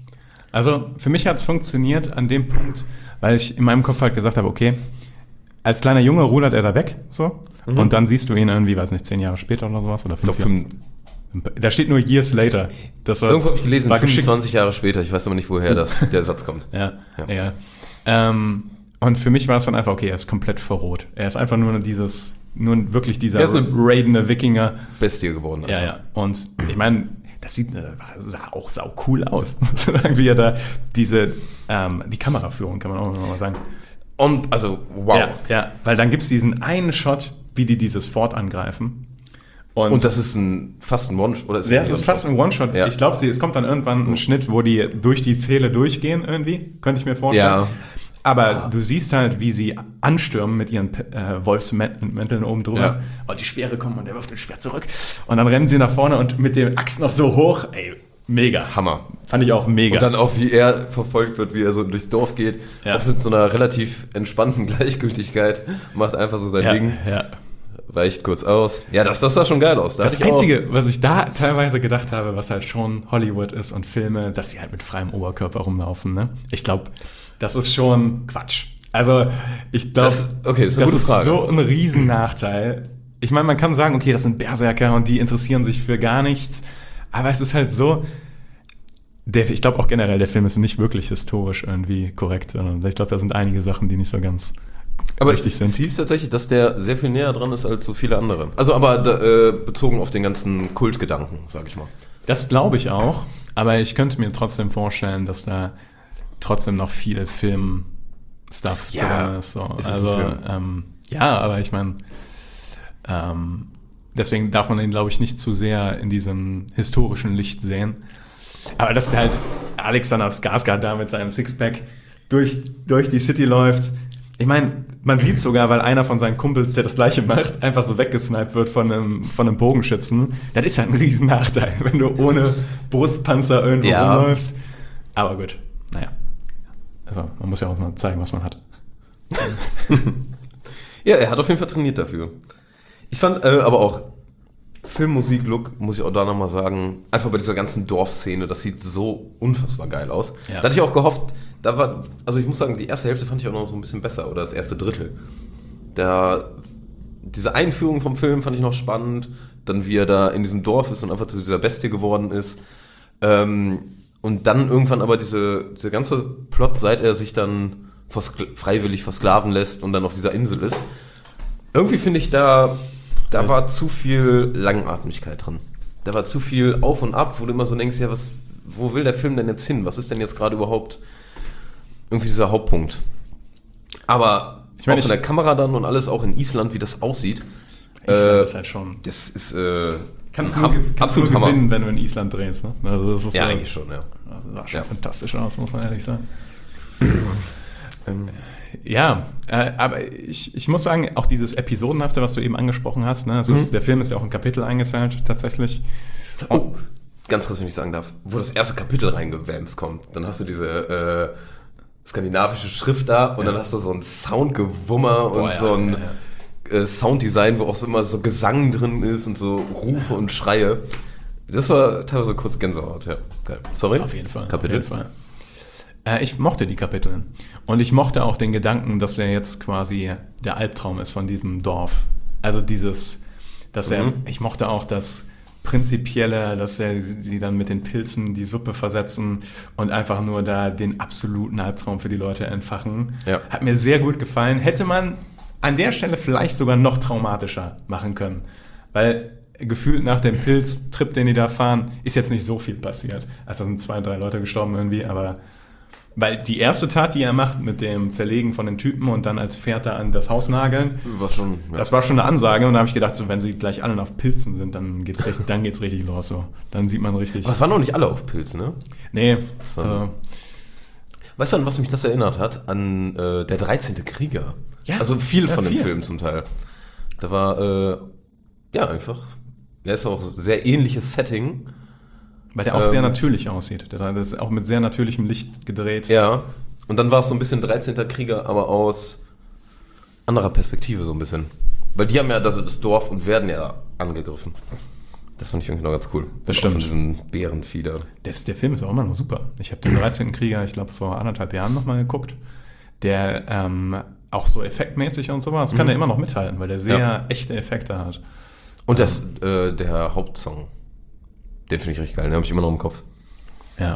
Also für mich hat es funktioniert an dem Punkt, weil ich in meinem Kopf halt gesagt habe, okay, als kleiner Junge rudert er da weg, so,
Mhm.
und dann siehst du ihn irgendwie, weiß nicht, zehn Jahre später oder sowas, oder
Ich glaube,
fünf Jahre. Da steht nur years later. Das war,
irgendwo habe ich gelesen,
war geschickt.
fünfundzwanzig Jahre später, ich weiß aber nicht, woher das, der Satz kommt.
Ja,
Ja.
ja. Ähm, und für mich war es dann einfach, okay, er ist komplett verroht. Er ist einfach nur dieses, nur wirklich dieser
Er ist eine-
raidende Wikinger.
Bestie geworden.
Ja,
einfach.
ja. Und ich meine, das sieht äh, sah auch sau cool aus, muss man sagen, wie er da diese, ähm, die Kameraführung, kann man auch noch mal sagen.
Und, also, wow.
Ja, ja, weil dann gibt es diesen einen Shot, wie die dieses Fort angreifen.
Und das ist ein, fast ein One-Shot, oder ist
Ja,
das
es ist fast ein One-Shot.
Ja.
Ich glaube, es kommt dann irgendwann ein Schnitt, wo die durch die Pfähle durchgehen irgendwie, könnte ich mir vorstellen.
Ja.
Aber du siehst halt, wie sie anstürmen mit ihren äh, Wolfsmänteln oben drüber.
Ja.
Und die Speere kommen und er wirft den Speer zurück. Und dann rennen sie nach vorne und mit dem Axt noch so hoch. Ey, mega.
Hammer.
Fand ich auch mega.
Und dann auch, wie er verfolgt wird, wie er so durchs Dorf geht,
Ja.
auch mit so einer relativ entspannten Gleichgültigkeit, macht einfach so sein
ja,
Ding,
ja.
weicht kurz aus. Ja, das, das sah schon geil aus. Da
Das
hatte ich auch-
Einzige, was ich da teilweise gedacht habe, was halt schon Hollywood ist und Filme, dass sie halt mit freiem Oberkörper rumlaufen. Ne? Ich glaube, das ist schon Quatsch. Also ich glaube,
Das- okay, das ist eine
das
gute
ist
Frage.
so ein Riesennachteil. Ich meine, man kann sagen, okay, das sind Berserker und die interessieren sich für gar nichts. Aber es ist halt so, der, ich glaube auch generell, der Film ist nicht wirklich historisch irgendwie korrekt. sondern Ich glaube, da sind einige Sachen, die nicht so ganz
Aber
richtig
es,
sind.
es hieß tatsächlich, dass der sehr viel näher dran ist als so viele andere. Also aber da, äh, bezogen auf den ganzen Kultgedanken, sag ich mal.
Das glaube ich auch, aber ich könnte mir trotzdem vorstellen, dass da trotzdem noch viel Film-Stuff
Ja,
drin ist. So.
ist es
Also,
ein Film?
ähm, ja, aber ich meine, ähm, deswegen darf man ihn, glaube ich, nicht zu sehr in diesem historischen Licht sehen. Aber dass halt Alexander Skarsgård da mit seinem Sixpack durch, durch die City läuft. Ich meine, man sieht sogar, weil einer von seinen Kumpels, der das Gleiche macht, einfach so weggesniped wird von einem, von einem Bogenschützen. Das ist halt ein riesen Nachteil, wenn du ohne Brustpanzer irgendwo
Ja.
rumläufst. Aber gut, naja. Also, man muss ja auch mal zeigen, was man hat.
Ja, er hat auf jeden Fall trainiert dafür. Ich fand äh, aber auch Filmmusik-Look, muss ich auch da nochmal sagen, einfach bei dieser ganzen Dorfszene, das sieht so unfassbar geil aus.
Ja.
Da hatte ich auch gehofft, da war, also ich muss sagen, die erste Hälfte fand ich auch noch so ein bisschen besser, oder das erste Drittel. Da, diese Einführung vom Film fand ich noch spannend, dann wie er da in diesem Dorf ist und einfach zu dieser Bestie geworden ist. Ähm, und dann irgendwann aber diese, diese ganze Plot, seit er sich dann verskla- freiwillig versklaven lässt und dann auf dieser Insel ist. Irgendwie finde ich, da, da war zu viel Langatmigkeit drin. Da war zu viel Auf und Ab, wo du immer so denkst, ja, was, wo will der Film denn jetzt hin? Was ist denn jetzt gerade überhaupt irgendwie dieser Hauptpunkt? Aber
Ich meine,
auch von
ich-
der Kamera dann und alles, auch in Island, wie das aussieht,
Island
äh,
ist halt schon...
das ist äh,
Kannst
ein
du
Hab-
nur, kannst
absolut
nur
Hammer.
gewinnen, wenn du in Island drehst, ne? Also das ist
Ja,
so,
eigentlich schon, ja.
Also das sah schon
Ja.
fantastisch aus, muss man ehrlich sagen. Ja, äh, aber ich, ich muss sagen, auch dieses Episodenhafte, was du eben angesprochen hast, ne, es ist,
Mhm.
der Film ist ja auch in Kapitel eingeteilt, tatsächlich.
Oh, ganz kurz, wenn ich sagen darf, wo das erste Kapitel reingewämst kommt, dann hast du diese äh, skandinavische Schrift da und
Ja.
dann hast du so ein Soundgewummer und
Boah, ja,
so ein
ja,
Äh, Sounddesign, wo auch so immer so Gesang drin ist und so Rufe und Schreie. Das war teilweise kurz Gänsehaut, ja. Geil. Sorry?
Auf jeden Fall.
Kapitel.
Auf jeden Fall. Äh, ich mochte die Kapitel. Und ich mochte auch den Gedanken, dass er jetzt quasi der Albtraum ist von diesem Dorf. Also dieses, dass er,
Mhm.
ich mochte auch das Prinzipielle, dass er sie dann mit den Pilzen die Suppe versetzen und einfach nur da den absoluten Albtraum für die Leute entfachen.
Ja.
Hat mir sehr gut gefallen. Hätte man an der Stelle vielleicht sogar noch traumatischer machen können. Weil gefühlt nach dem Pilztrip, den die da fahren, ist jetzt nicht so viel passiert. Also sind zwei, drei Leute gestorben irgendwie, aber weil die erste Tat, die er macht mit dem Zerlegen von den Typen und dann als Pferd da an das Haus nageln,
War schon, ja.
das war schon eine Ansage und da habe ich gedacht, so, wenn sie gleich alle auf Pilzen sind, dann geht's richtig, dann geht's richtig los. So. Dann sieht man richtig.
Aber es waren noch nicht alle auf Pilz, ne?
Nee.
war-
Äh,
Weißt du, an was mich das erinnert hat? An äh, der dreizehnte Krieger.
Ja.
Also viel
Ja,
von dem
viel.
Film zum Teil. Da war, äh, ja, einfach, ja, ist auch ein sehr ähnliches Setting.
weil der auch
Ähm,
sehr natürlich aussieht. Der das ist auch mit sehr natürlichem Licht gedreht.
Ja, und dann war es so ein bisschen dreizehnter Krieger, aber aus anderer Perspektive so ein bisschen. Weil die haben ja das, das Dorf und werden ja angegriffen. Das fand ich irgendwie noch ganz cool.
Das
Auch
stimmt.
Von diesen Bärenfieder.
Das, der Film ist auch immer noch super. Ich habe den dreizehnten Krieger, ich glaube, vor anderthalb Jahren nochmal geguckt. Der ähm, auch so effektmäßig und sowas, kann
Mhm.
er immer noch mithalten, weil der sehr
Ja.
echte Effekte hat.
Und das, äh, der Hauptsong, den finde ich richtig geil, den habe ich immer noch im Kopf.
Ja.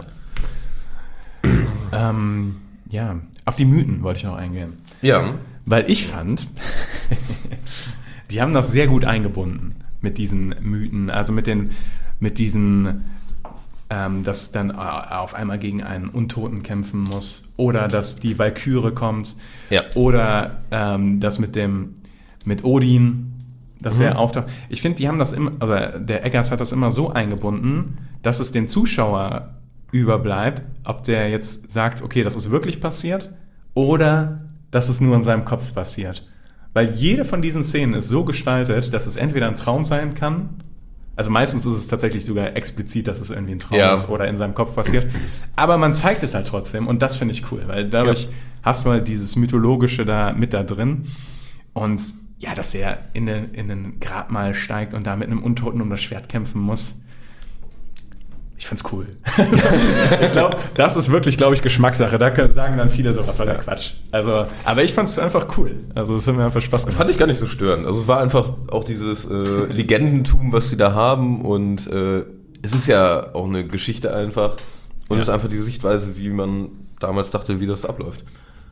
ähm, ja, auf die Mythen wollte ich noch eingehen.
Ja.
Weil ich fand, die haben das sehr gut eingebunden mit diesen Mythen, also mit den, mit diesen, ähm, dass dann auf einmal gegen einen Untoten kämpfen muss oder dass die Walküre kommt
Ja.
oder ähm, das mit dem, mit Odin, dass
Mhm.
er auftaucht. Ich finde, die haben das immer, also der Eggers hat das immer so eingebunden, dass es den Zuschauer überbleibt, ob der jetzt sagt, okay, das ist wirklich passiert oder dass es nur in seinem Kopf passiert. Weil jede von diesen Szenen ist so gestaltet, dass es entweder ein Traum sein kann, also meistens ist es tatsächlich sogar explizit, dass es irgendwie ein Traum
Ja.
ist oder in seinem Kopf passiert, aber man zeigt es halt trotzdem und das finde ich cool, weil dadurch
Ja.
hast du halt dieses Mythologische da mit da drin und ja, dass er in den, in den Grabmal steigt und da mit einem Untoten um das Schwert kämpfen muss. Ich find's cool. Ich glaube, das ist wirklich, glaube ich, Geschmackssache. Da können, sagen dann viele so, was soll der Quatsch. Also, aber ich fand's einfach cool. Also es hat mir einfach Spaß gemacht.
Fand ich gar nicht so störend. Also es war einfach auch dieses äh, Legendentum, was sie da haben und äh, es ist ja auch eine Geschichte einfach und
Ja.
es ist einfach die Sichtweise, wie man damals dachte, wie das abläuft.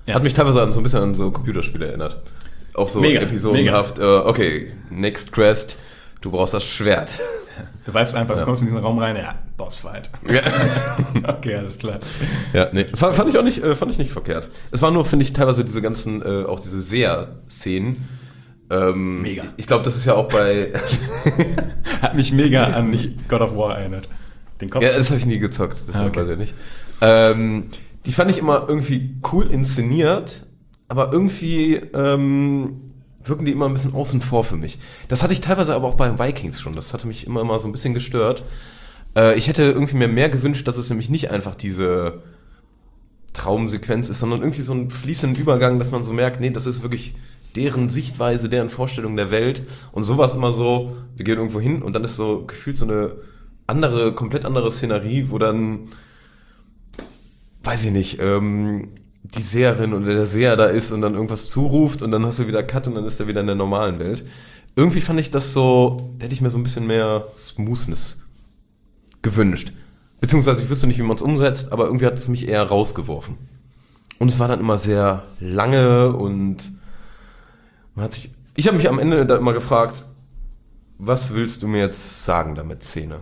Ja.
Hat mich teilweise an so ein bisschen an so Computerspiele erinnert. Auch so
Mega,
episodenhaft, äh, okay, next quest, du brauchst das Schwert.
Du weißt einfach,
Ja.
du kommst in diesen Raum rein, ja, Bossfight.
Ja.
Okay, alles klar.
Ja, nee, fand, fand ich auch nicht, äh, fand ich nicht verkehrt. Es war nur, finde ich, teilweise diese ganzen, äh, auch diese Seher-Szenen. Ähm,
Mega.
Ich glaube, das ist ja auch bei...
Hat mich mega an God of War erinnert. Den Kopf.
Ja, das habe ich nie gezockt, das
Ah, okay.
weiß ich nicht. Ähm, die fand ich immer irgendwie cool inszeniert, aber irgendwie ähm, wirken die immer ein bisschen außen vor für mich. Das hatte ich teilweise aber auch bei Vikings schon, das hatte mich immer mal so ein bisschen gestört. Äh, ich hätte irgendwie mir mehr gewünscht, dass es nämlich nicht einfach diese Traumsequenz ist, sondern irgendwie so ein fließender Übergang, dass man so merkt, nee, das ist wirklich deren Sichtweise, deren Vorstellung der Welt und sowas immer so, wir gehen irgendwo hin und dann ist so gefühlt so eine andere, komplett andere Szenerie, wo dann, weiß ich nicht, ähm, die Seherin oder der Seher da ist und dann irgendwas zuruft und dann hast du wieder Cut und dann ist er wieder in der normalen Welt. Irgendwie fand ich das so, da hätte ich mir so ein bisschen mehr Smoothness gewünscht. Beziehungsweise ich wüsste nicht, wie man es umsetzt, aber irgendwie hat es mich eher rausgeworfen. Und es war dann immer sehr lange und man hat sich, ich habe mich am Ende da immer gefragt, was willst du mir jetzt sagen damit, Szene?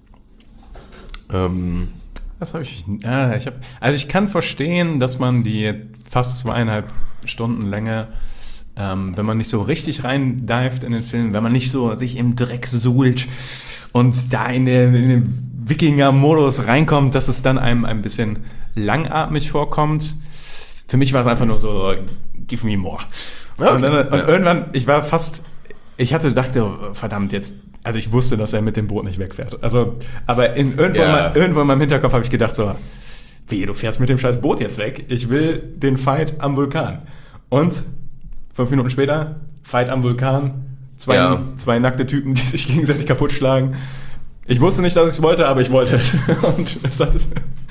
Ähm,
Das habe ich. Ja, ich hab, also ich kann verstehen, dass man die fast zweieinhalb Stunden Länge, ähm, wenn man nicht so richtig rein dived in den Film, wenn man nicht so sich im Dreck suhlt und da in den, in den Wikinger-Modus reinkommt, dass es dann einem ein bisschen langatmig vorkommt. Für mich war es einfach nur so, give me more.
Okay.
Und, dann, und
Ja.
irgendwann, ich war fast, ich hatte, dachte, verdammt, jetzt, also ich wusste, dass er mit dem Boot nicht wegfährt. Also, aber in, irgendwo,
Ja.
in mein, irgendwo in meinem Hinterkopf habe ich gedacht so, wie, du fährst mit dem scheiß Boot jetzt weg? Ich will den Fight am Vulkan. Und fünf Minuten später, Fight am Vulkan, zwei,
Ja.
zwei nackte Typen, die sich gegenseitig kaputt schlagen. Ich wusste nicht, dass ich es wollte, aber ich wollte es. Und es hat,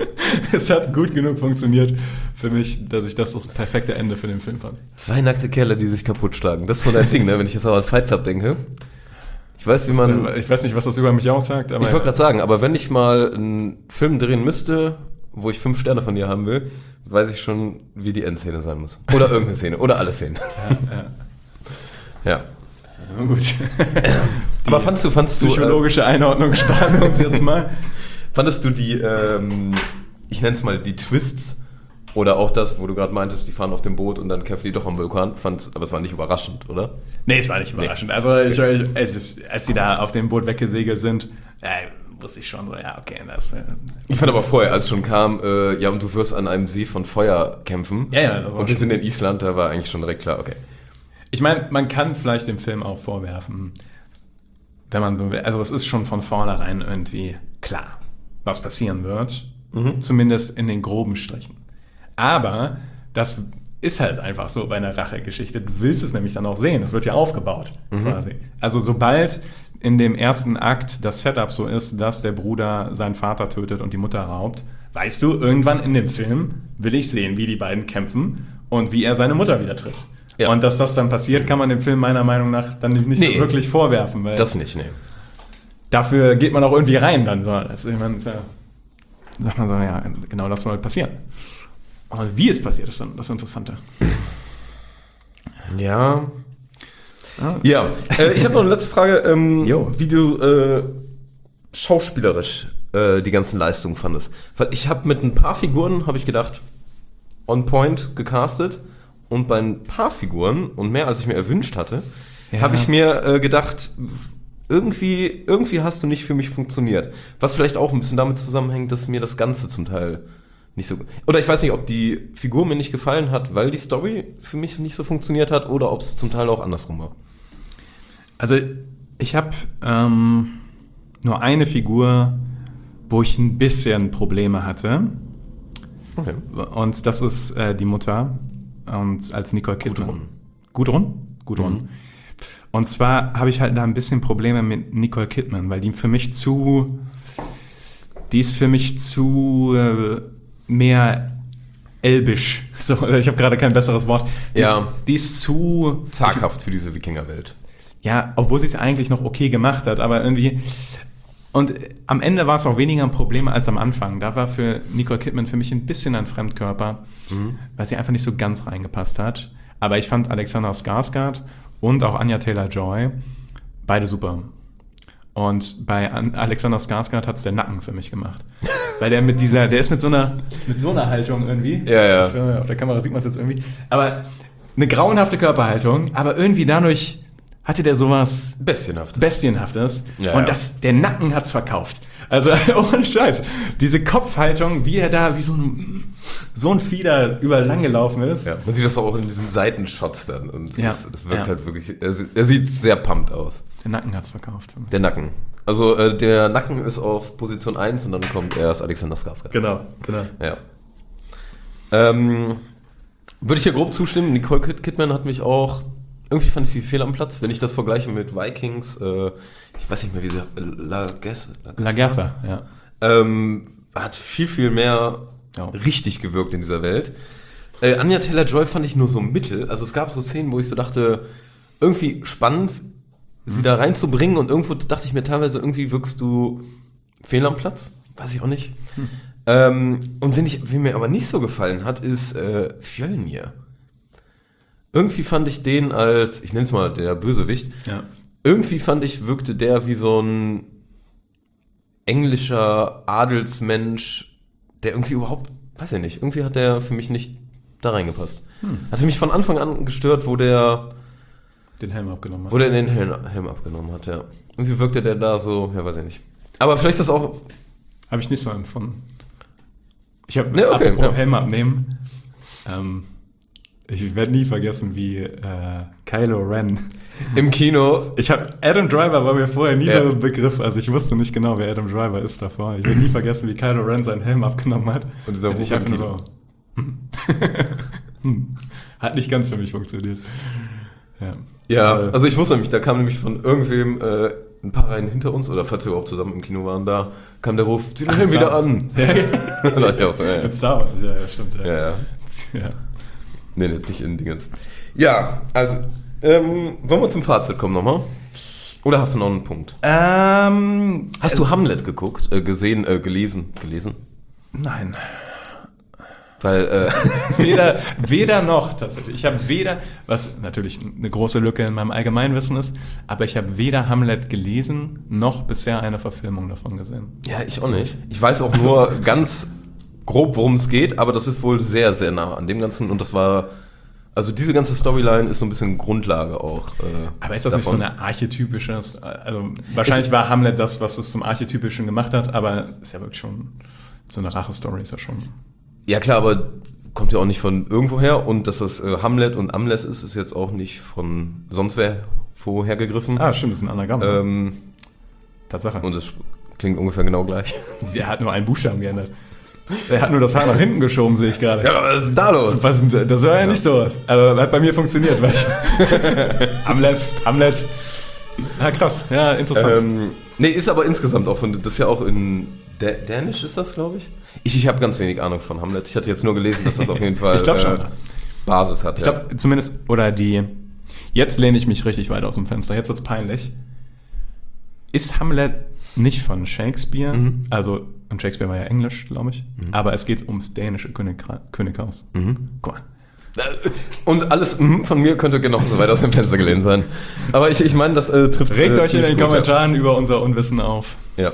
es hat gut genug funktioniert für mich, dass ich das das perfekte Ende für den Film fand.
Zwei nackte Kerle, die sich kaputt schlagen. Das ist so dein Ding, ne? Wenn ich jetzt auch an Fight Club denke. Ich weiß, wie man...
Das, ich weiß nicht, was das über mich aussagt, aber
Ich wollte gerade sagen, aber wenn ich mal einen Film drehen müsste, wo ich fünf Sterne von dir haben will, weiß ich schon, wie die Endszene sein muss. Oder irgendeine Szene. Oder alle Szenen.
ja,
Ja.
ja. Gut.
Aber fandst du, fandst du... Äh,
Psychologische Einordnung sparen wir uns jetzt mal.
fandest du die, ähm, ich nenne es mal die Twists, oder auch das, wo du gerade meintest, die fahren auf dem Boot und dann kämpfen die doch am Vulkan, fand, aber es war nicht überraschend, oder?
Nee, es war nicht überraschend. Also, ich, es ist, als sie da auf dem Boot weggesegelt sind, äh, wusste ich schon so, ja, okay, das... Äh,
Ich fand aber vorher, als schon kam, äh, ja, und du wirst an einem See von Feuer kämpfen.
Ja, ja, das war
Und wir
schon-
sind in Island, da war eigentlich schon direkt klar, okay.
Ich meine, man kann vielleicht dem Film auch vorwerfen, wenn man so will, also es ist schon von vornherein irgendwie klar, was passieren wird,
Mhm.
zumindest in den groben Strichen. Aber das ist halt einfach so bei einer Rachegeschichte. Du willst es nämlich dann auch sehen, es wird ja aufgebaut quasi. Also sobald in dem ersten Akt das Setup so ist, dass der Bruder seinen Vater tötet und die Mutter raubt, weißt du, irgendwann in dem Film will ich sehen, wie die beiden kämpfen und wie er seine Mutter wieder trifft.
Ja.
Und dass das dann passiert, kann man dem Film meiner Meinung nach dann nicht
Nee.
so wirklich vorwerfen, weil
Das nicht, nee.
dafür geht man auch irgendwie rein dann. So. Das, ich meine, ist ja, sagt man so, ja, genau das soll passieren. Aber wie es passiert, ist dann das Interessante.
Ja. Ja, äh, ich habe noch eine letzte Frage, ähm,
Jo.
wie du äh, schauspielerisch äh, die ganzen Leistungen fandest. Weil ich habe mit ein paar Figuren, habe ich gedacht, on point gecastet und bei ein paar Figuren und mehr als ich mir erwünscht hatte,
Ja.
habe ich mir äh, gedacht, irgendwie, irgendwie hast du nicht für mich funktioniert. Was vielleicht auch ein bisschen damit zusammenhängt, dass mir das Ganze zum Teil nicht so... Oder ich weiß nicht, ob die Figur mir nicht gefallen hat, weil die Story für mich nicht so funktioniert hat oder ob es zum Teil auch andersrum war.
Also ich habe ähm, nur eine Figur, wo ich ein bisschen Probleme hatte.
Okay.
Und das ist äh, die Mutter. Und als Nicole Kidman.
Gudrun.
Gudrun? Gudrun.
Mhm.
Und zwar habe ich halt da ein bisschen Probleme mit Nicole Kidman, weil die für mich zu... Die ist für mich zu äh, mehr elbisch. So, ich habe gerade kein besseres Wort. Die
Ja.
Ist, die ist zu...
Zaghaft für diese Wikingerwelt.
Ja, obwohl sie es eigentlich noch okay gemacht hat, aber irgendwie, Und am Ende war es auch weniger ein Problem als am Anfang. Da war für Nicole Kidman für mich ein bisschen ein Fremdkörper, mhm. weil sie einfach nicht so ganz reingepasst hat. Aber ich fand Alexander Skarsgård und auch Anya Taylor-Joy beide super. Und bei Alexander Skarsgård hat es der Nacken für mich gemacht. Weil der mit dieser, der ist mit so einer, mit so einer Haltung irgendwie.
Ja, ja.
Ich finde, auf der Kamera sieht man es jetzt irgendwie. Aber eine grauenhafte Körperhaltung, aber irgendwie dadurch hatte der sowas
Bestienhaftes.
Bestienhaftes.
Ja,
und
ja.
das, der Nacken hat's verkauft. Also, ohne Scheiß. Diese Kopfhaltung, wie er da, wie so ein, so ein Fieder überall lang gelaufen ist.
Ja, man sieht das auch in diesen Seitenshots dann. Und
Ja.
das, das wirkt
Ja.
halt wirklich, er, sieht- er sieht sehr pumped aus.
Der Nacken hat's verkauft.
Der Nacken. Also äh, der Nacken ist auf Position eins und dann kommt erst Alexander Skarsgård.
Genau, genau.
Ja. Ähm, würde ich hier grob zustimmen. Nicole Kid- Kidman hat mich auch, irgendwie fand ich sie fehl am Platz. Wenn ich das vergleiche mit Vikings, äh, ich weiß nicht mehr, wie sie, La Guess,
La Gerfa, ja.
ähm, hat viel, viel mehr
Ja.
richtig gewirkt in dieser Welt. Äh, Anya Taylor-Joy fand ich nur so mittel. Also es gab so Szenen, wo ich so dachte, irgendwie spannend, sie da reinzubringen und irgendwo dachte ich mir teilweise, irgendwie wirkst du fehl am Platz. Weiß ich auch nicht.
Hm.
Ähm, und wenn ich, wie mir aber nicht so gefallen hat, ist äh, Fjölnir. Irgendwie fand ich den als, ich nenne es mal der Bösewicht,
Ja.
irgendwie fand ich, wirkte der wie so ein englischer Adelsmensch, der irgendwie überhaupt, weiß ich nicht, irgendwie hat der für mich nicht da reingepasst. Hm. Hatte mich von Anfang an gestört, wo der,
Den Helm abgenommen hat.
wo der den Helm, Helm abgenommen hat, ja. Irgendwie wirkte der da so, ja, weiß ich nicht. Aber vielleicht ist das auch,
Habe ich nicht so empfunden. Ich habe
Nee, okay,
apropos
ja.
Helm abnehmen. Ähm, ich werde nie vergessen, wie äh, Kylo Ren.
im Kino,
Ich habe Adam Driver war mir vorher nie
Ja.
so ein Begriff. Also ich wusste nicht genau, wer Adam Driver ist davor. Ich werde nie vergessen, wie Kylo Ren seinen Helm abgenommen hat.
Und dieser
ich
Ruf
einfach
im
nur so. hm. Hm. Hat nicht ganz für mich funktioniert. Ja.
ja,
Äh,
also ich wusste nämlich, da kam nämlich von irgendwem äh, ein paar Reihen hinter uns, oder falls wir überhaupt zusammen im Kino waren, da kam der Ruf, zieh den Helm wieder an.
Ja, ja.
Da dachte ich auch so, ja, ja.
Mit Star Wars, ja, ja, stimmt. Ja.
Ja, ja.
Ja.
Nee, jetzt nicht in Dingens. Ja, also, ähm, wollen wir zum Fazit kommen nochmal? Oder hast du noch einen Punkt?
Ähm,
Hast du Hamlet geguckt, äh, gesehen, äh, gelesen, gelesen?
nein.
Weil, äh,
Weder, weder noch tatsächlich. Ich habe weder, was natürlich eine große Lücke in meinem Allgemeinwissen ist, aber ich habe weder Hamlet gelesen, noch bisher eine Verfilmung davon gesehen.
ja, ich auch nicht. Ich weiß auch nur ganz grob, worum es geht, aber das ist wohl sehr, sehr nah an dem Ganzen und das war, also diese ganze Storyline ist so ein bisschen Grundlage auch. Äh,
Aber ist das
davon.
nicht so eine archetypische, also wahrscheinlich
Ist-
war Hamlet das, was es zum Archetypischen gemacht hat, aber ist ja wirklich schon, so eine Rache-Story ist ja schon...
Ja klar, aber kommt ja auch nicht von irgendwoher und dass das äh, Hamlet und Amles ist, ist jetzt auch nicht von sonst wer woher gegriffen.
Ah, stimmt, das ist ein Anagramm.
Ähm,
Tatsache.
und es klingt ungefähr genau gleich.
Sie hat nur einen Buchstaben geändert. Er hat nur das Haar nach hinten geschoben, sehe ich gerade.
Ja, aber was ist denn da los?
Was denn, das war ja, nicht so. Aber hat bei mir funktioniert. Weil ich Hamlet, Hamlet. Ah, krass. Ja, interessant.
Ähm, nee, ist aber insgesamt auch von, das ist ja auch in Dä- Dänisch ist das, glaube ich. Ich, ich habe ganz wenig Ahnung von Hamlet. Ich hatte jetzt nur gelesen, dass das auf jeden Fall
Ich glaub schon.
äh, Basis hat.
Ich
ja.
glaube, zumindest, oder die, jetzt lehne ich mich richtig weit aus dem Fenster, jetzt wird's peinlich. Ist Hamlet nicht von Shakespeare?
Mhm.
Also, und Shakespeare war ja Englisch, glaube ich. Aber es geht ums dänische König, Könighaus.
Mhm.
Guck mal.
Und alles mhm, von mir könnte genauso weit aus dem Fenster gelehnt sein. Aber ich, ich meine, das äh, trifft
Regt
äh,
euch in
ziemlich
den
gut,
Kommentaren über unser Unwissen auf.
Ja.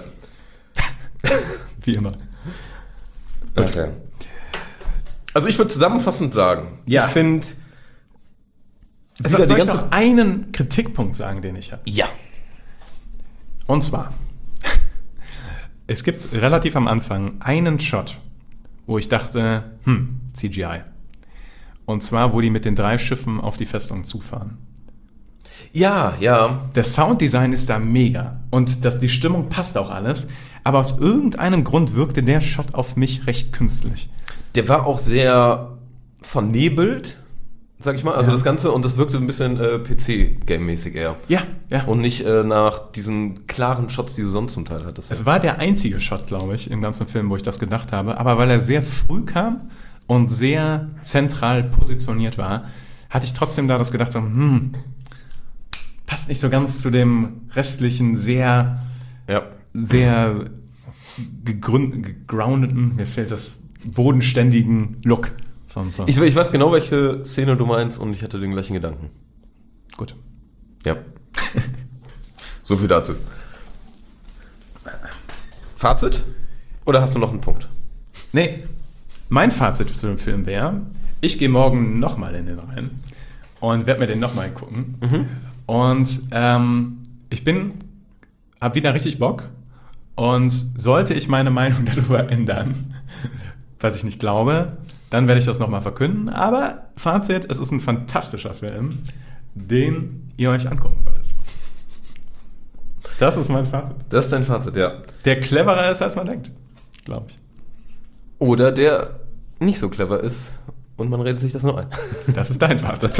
Wie immer.
ja. Okay. Also ich würde zusammenfassend sagen,
Ja.
ich finde
Soll,
wieder
soll
die
ich
ganze...
noch einen Kritikpunkt sagen, den ich habe?
Ja.
Und zwar, es gibt relativ am Anfang einen Shot, wo ich dachte, hm, C G I. Und zwar, wo die mit den drei Schiffen auf die Festung zufahren.
Ja, ja.
Das Sounddesign ist da mega und das, die Stimmung passt auch alles, aber aus irgendeinem Grund wirkte der Shot auf mich recht künstlich.
Der war auch sehr vernebelt, sag ich mal. Also
Ja.
das Ganze, und das wirkte ein bisschen äh, P C-Game-mäßig eher.
Ja, ja.
Und nicht äh, nach diesen klaren Shots, die du sonst zum Teil hattest.
Es war der einzige Shot, glaube ich, im ganzen Film, wo ich das gedacht habe, aber weil er sehr früh kam und sehr zentral positioniert war, hatte ich trotzdem da das gedacht, so, hm, passt nicht so ganz zu dem restlichen, sehr
ja.
sehr gegründ, gegroundeten, mir fehlt das, bodenständigen Look. Sonst so.
Ich, ich weiß genau, welche Szene du meinst und ich hatte den gleichen Gedanken.
Gut.
Ja. So viel dazu. Fazit? Oder hast du noch einen Punkt?
Nee, mein Fazit zu dem Film wäre, ich gehe morgen nochmal in den rein und werde mir den nochmal gucken.
Mhm.
Und ähm, ich bin, hab wieder richtig Bock und sollte ich meine Meinung darüber ändern, was ich nicht glaube, dann werde ich das nochmal verkünden. Aber Fazit, es ist ein fantastischer Film, den ihr euch angucken solltet. Das ist mein Fazit.
Das ist dein Fazit, ja.
Der cleverer ist, als man denkt, glaube ich.
Oder der nicht so clever ist und man redet sich das nur ein.
Das ist dein Fazit.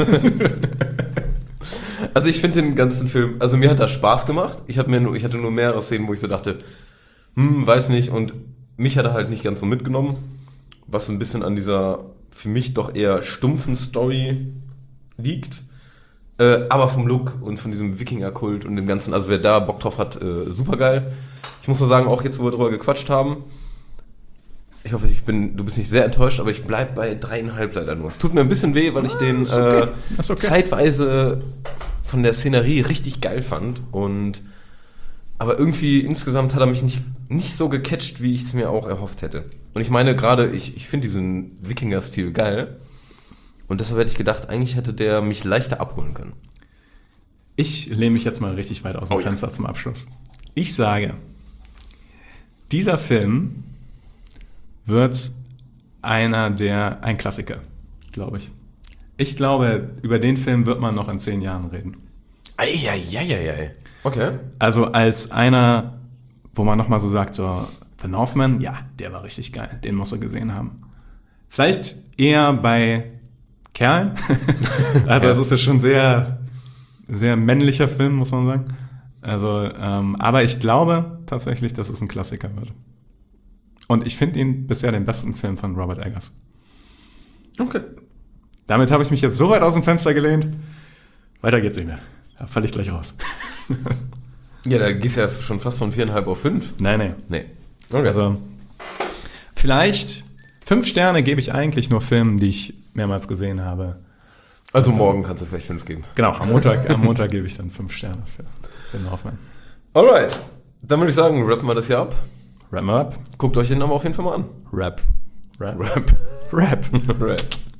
Also ich finde den ganzen Film, also mir hat das Spaß gemacht. Ich, hab mir nur, ich hatte nur mehrere Szenen, wo ich so dachte, hm, weiß nicht. Und mich hat er halt nicht ganz so mitgenommen, was ein bisschen an dieser für mich doch eher stumpfen Story liegt. Äh, aber vom Look und von diesem Wikinger-Kult und dem Ganzen, also wer da Bock drauf hat, äh, super geil. Ich muss nur sagen, auch jetzt, wo wir drüber gequatscht haben, ich hoffe, ich bin, du bist nicht sehr enttäuscht, aber ich bleib bei dreieinhalb leider nur. Es tut mir ein bisschen weh, weil ich den
ist okay.
äh,
Ist okay.
zeitweise von der Szenerie richtig geil fand. Und aber irgendwie insgesamt hat er mich nicht, nicht so gecatcht, wie ich es mir auch erhofft hätte. Und ich meine gerade, ich, ich finde diesen Wikinger-Stil geil. Und deshalb hätte ich gedacht, eigentlich hätte der mich leichter abholen können.
Ich lehne mich jetzt mal richtig weit aus dem
Oh ja.
Fenster zum Abschluss. Ich sage, dieser Film wird einer der, ein Klassiker, glaube ich. Ich glaube, über den Film wird man noch in zehn Jahren reden.
Eieieiei. Okay.
Also als einer, wo man nochmal so sagt, so, The Northman, ja, der war richtig geil, den muss er gesehen haben. Vielleicht eher bei Kerlen. Also es ist ja schon sehr, sehr männlicher Film, muss man sagen. Also, ähm, aber ich glaube tatsächlich, dass es ein Klassiker wird. Und ich finde ihn bisher den besten Film von Robert Eggers.
Okay.
Damit habe ich mich jetzt so weit aus dem Fenster gelehnt. Weiter geht's nicht mehr. Da falle ich gleich raus.
Ja, da gehst du ja schon fast von viereinhalb auf fünf.
Nein, nein.
Nee. Okay.
Also, vielleicht fünf Sterne gebe ich eigentlich nur Filmen, die ich mehrmals gesehen habe.
Also morgen kannst du vielleicht fünf geben.
Genau, am Montag, am Montag gebe ich dann fünf Sterne für den Northman.
Alright. Dann würde ich sagen, rappen wir das hier ab.
Wrap mal ab.
Guckt euch den aber auf jeden Fall mal an.
Rap. Rap.
Rap.
Rap.
Rap.